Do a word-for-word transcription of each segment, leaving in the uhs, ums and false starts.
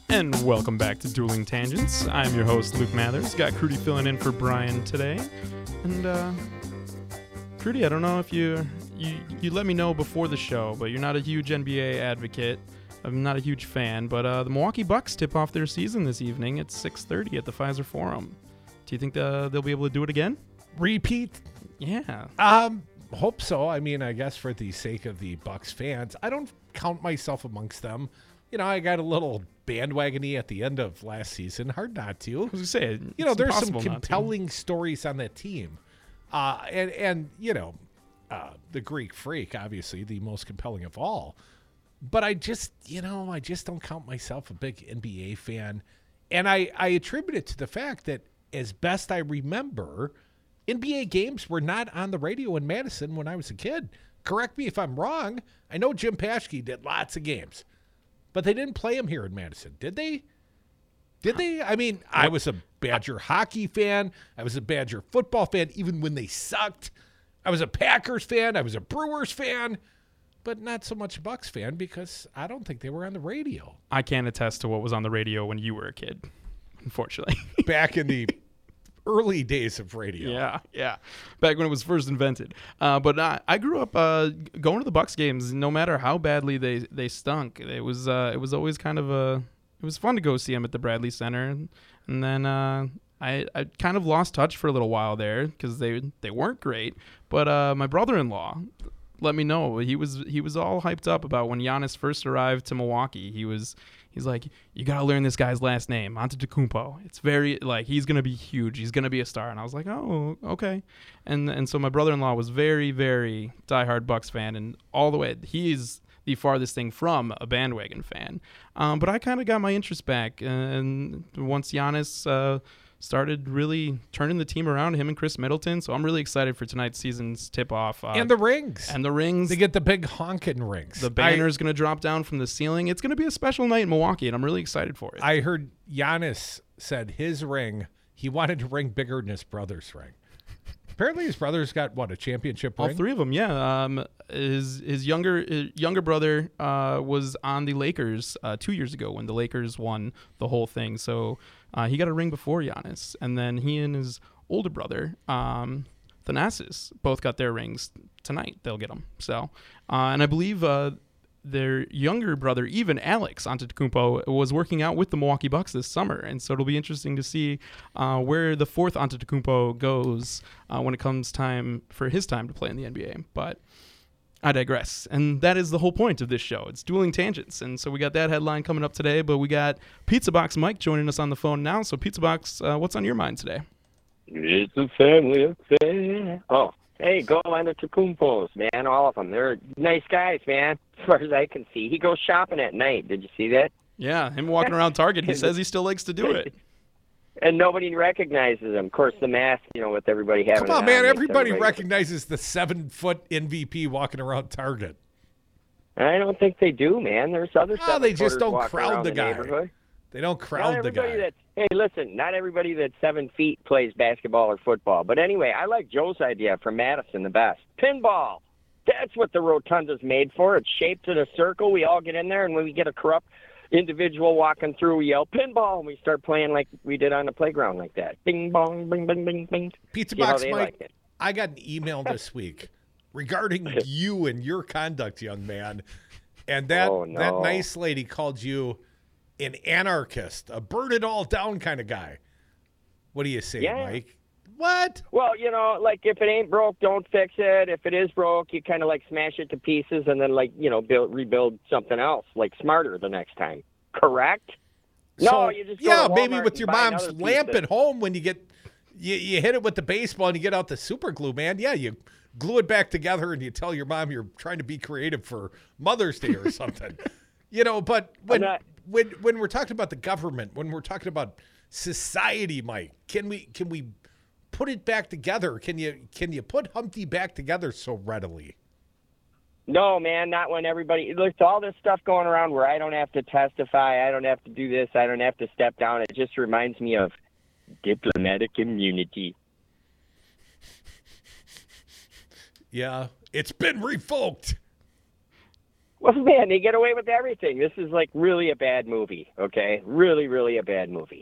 And welcome back to Dueling Tangents. I'm your host, Luke Mathers. Got Crudy filling in for Brian today. And, uh, Crudy, I don't know if you, you, you let me know before the show, but you're not a huge N B A advocate. I'm not a huge fan, but uh, the Milwaukee Bucks tip off their season this evening at six thirty at the Pfizer Forum. Do you think uh, they'll be able to do it again? Repeat? Yeah. Um, hope so. I mean, I guess for the sake of the Bucks fans, I don't count myself amongst them. You know, I got a little bandwagon-y at the end of last season. Hard not to. I was going to say, you know, there's some impossible not to. compelling stories on that team. Uh, and, and, you know, uh, the Greek Freak, obviously, the most compelling of all. But I just, you know, I just don't count myself a big N B A fan. And I, I attribute it to the fact that, as best I remember, N B A games were not on the radio in Madison when I was a kid. Correct me if I'm wrong. I know Jim Paschke did lots of games, but they didn't play them here in Madison, did they? Did they? I mean, I was a Badger hockey fan. I was a Badger football fan, even when they sucked. I was a Packers fan. I was a Brewers fan, but not so much a Bucks fan because I don't think they were on the radio. I can't attest to what was on the radio when you were a kid, unfortunately. Back in the early days of radio. Yeah, yeah. Back when it was first invented. Uh, but I, I grew up uh, going to the Bucks games. No matter how badly they, they stunk, it was uh, it was always kind of a it was fun to go see them at the Bradley Center. And, and then uh, I I kind of lost touch for a little while there because they they weren't great. But uh, my brother-in-law let me know he was he was all hyped up about when Giannis first arrived to Milwaukee. He was. He's like, you got to learn this guy's last name, Antetokounmpo. It's very, like, he's going to be huge. He's going to be a star. And I was like, oh, okay. And and so my brother-in-law was very, very diehard Bucks fan. And all the way, he's the farthest thing from a bandwagon fan. Um, but I kind of got my interest back. And once Giannis uh, started really turning the team around, him and Chris Middleton. So I'm really excited for tonight's season's tip-off. Uh, and the rings. And the rings. They get the big honking rings. The banner's going to drop down from the ceiling. It's going to be a special night in Milwaukee, and I'm really excited for it. I heard Giannis said his ring, he wanted a ring bigger than his brother's ring. Apparently his brother's got, what, a championship All ring? All three of them, yeah. Um, his his younger his younger brother uh, was on the Lakers uh, two years ago when the Lakers won the whole thing. So uh, he got a ring before Giannis. And then he and his older brother, um, Thanasis, both got their rings tonight. They'll get them. So, uh, and I believe uh, their younger brother, even Alex Antetokounmpo, was working out with the Milwaukee Bucks this summer. And so it'll be interesting to see uh, where the fourth Antetokounmpo goes uh, when it comes time for his time to play in the N B A. But I digress. And that is the whole point of this show. It's Dueling Tangents. And so we got that headline coming up today, but we got Pizza Box Mike joining us on the phone now. So Pizza Box, uh, what's on your mind today? It's a family affair. Oh. Hey, go on the Antetokounmpos, man, all of them. They're nice guys, man, as far as I can see. He goes shopping at night. Did you see that? Yeah, him walking around Target. He says he still likes to do it. And nobody recognizes him. Of course, the mask, you know, with everybody having Come on, it man. on, Everybody, everybody recognizes the seven-foot M V P walking around Target. I don't think they do, man. There's other Oh, seven they just footers don't walking crowd around the guy. neighborhood. They don't Not crowd the everybody guy. That's, hey, listen, not everybody that's seven feet plays basketball or football. But anyway, I like Joe's idea from Madison the best. Pinball. That's what the rotunda's made for. It's shaped in a circle. We all get in there, and when we get a corrupt individual walking through, we yell, pinball, and we start playing like we did on the playground like that. Bing, bong, bing, bing, bing, bing. Pizza See how Box they Mike, like it. I got an email this week regarding you and your conduct, young man. And that, Oh, no. that nice lady called you an anarchist, a burn it all down kind of guy. What do you say, Yeah. Mike? What? Well, you know, like if it ain't broke, don't fix it. If it is broke, you kind of like smash it to pieces and then like, you know, build rebuild something else, like smarter the next time. Correct? So, no, you just go yeah, to maybe Walmart with and your buy mom's another piece lamp of- at home when you get you, you hit it with the baseball and you get out the super glue, man. Yeah, you glue it back together and you tell your mom you're trying to be creative for Mother's Day or something. You know, but when not- when when we're talking about the government, when we're talking about society, Mike, can we can we put it back together? Can you can you put Humpty back together so readily? No, man, not when everybody look all this stuff going around where I don't have to testify, I don't have to do this, I don't have to step down. It just reminds me of diplomatic immunity. Yeah, it's been revoked. Well, man, they get away with everything. This is like really a bad movie, okay? Really, really a bad movie.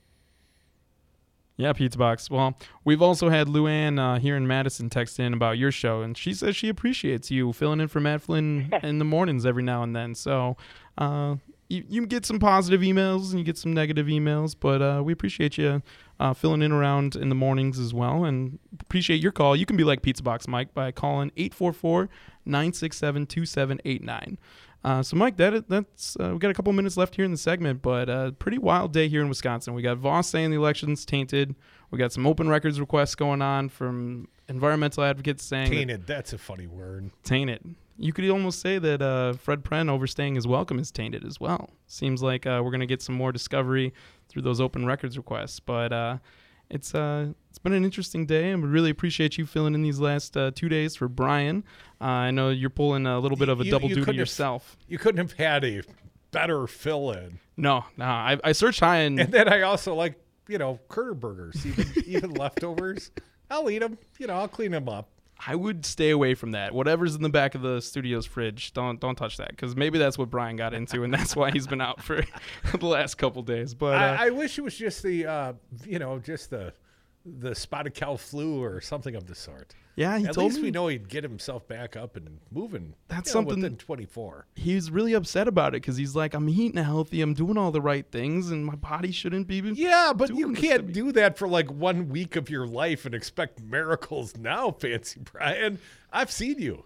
Yeah, Pizza Box. Well, we've also had Luann uh, here in Madison text in about your show, and she says she appreciates you filling in for Matt Flynn in the mornings every now and then. So uh, you, you get some positive emails and you get some negative emails, but uh, we appreciate you uh, filling in around in the mornings as well, and appreciate your call. You can be like Pizza Box Mike by calling eight four four, nine six seven, two seven eight nine. Uh, so, Mike, that that's uh, we got a couple minutes left here in the segment, but a uh, pretty wild day here in Wisconsin. We got Voss saying the election's tainted. We got some open records requests going on from environmental advocates saying tainted. That, that's a funny word. Tainted. You could almost say that uh, Fred Pren overstaying his welcome is tainted as well. Seems like uh, we're going to get some more discovery through those open records requests, but uh, it's uh, it's been an interesting day, and we really appreciate you filling in these last uh, two days for Brian. Uh, I know you're pulling a little bit of a You- double you duty couldn't have- yourself. You couldn't have had a better fill-in. No, no. I, I searched high and And then I also like, you know, Kurter burgers, even, even leftovers. I'll eat them. You know, I'll clean them up. I would stay away from that. Whatever's in the back of the studio's fridge, don't don't touch that, because maybe that's what Brian got into, and that's why he's been out for the last couple days. But uh, I, I wish it was just the, uh, you know, just the the spotted cow flu or something of the sort. yeah, he At told least me we know he'd get himself back up and moving. That's you know, something- within twenty-four. he's really upset about it, because he's like, I'm eating healthy, I'm doing all the right things, and my body shouldn't be. Yeah, but you doing this to can't me. do that for like one week of your life and expect miracles now, Fancy Brian. I've seen you.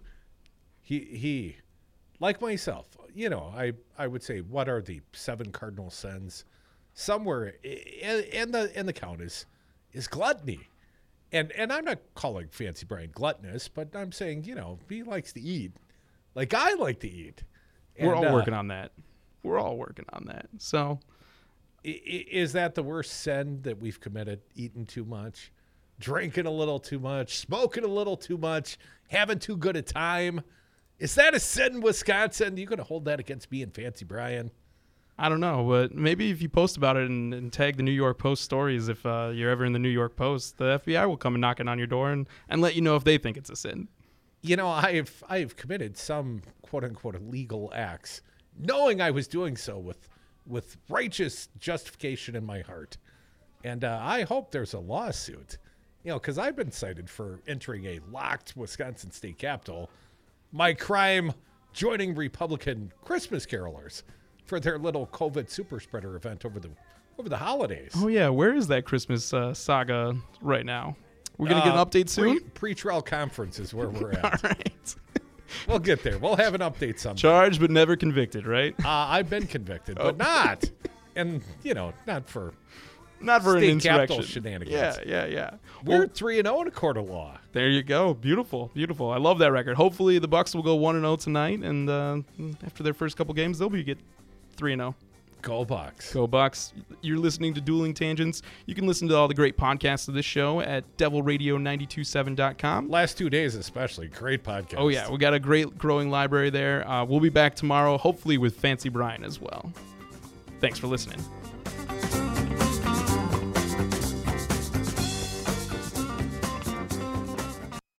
He he, like myself. You know, I I would say, what are the seven cardinal sins? Somewhere, and, and the and the count is is gluttony. And and I'm not calling Fancy Brian gluttonous, but I'm saying, you know, he likes to eat, like I like to eat. We're And, all uh, working on that. We're all working on that. So I- i- Is that the worst sin that we've committed? Eating too much, drinking a little too much, smoking a little too much, having too good a time? Is that a sin in Wisconsin? You going to hold that against me and Fancy Brian? I don't know, but maybe if you post about it and, and tag the New York Post stories, if uh, you're ever in the New York Post, the F B I will come and knocking on your door and, and let you know if they think it's a sin. You know, I've I've committed some quote unquote illegal acts, knowing I was doing so with with righteous justification in my heart, and uh, I hope there's a lawsuit. You know, because I've been cited for entering a locked Wisconsin state capitol. My crime, joining Republican Christmas carolers for their little COVID super spreader event over the over the holidays. Oh, yeah. Where is that Christmas uh, saga right now? We're going to get an Uh, update soon? Pre, pre-trial conference is where we're All at. right. We'll get there. We'll have an update sometime. Charged but never convicted, right? Uh, I've been convicted, but not, and you know, not for. Not for State an capitol insurrection. shenanigans. Yeah, yeah, yeah. We're Well, three and zero in a court of law. there you go. Beautiful, beautiful. I love that record. Hopefully the Bucks will go one and zero tonight, and uh, after their first couple games, they'll be get three and zero. Go Bucks. Go Bucks. You're listening to Dueling Tangents. You can listen to all the great podcasts of this show at devil radio nine two seven dot com. Last two days, especially, great podcast. Oh, yeah. We got a great growing library there. Uh, we'll be back tomorrow, hopefully with Fancy Brian as well. Thanks for listening.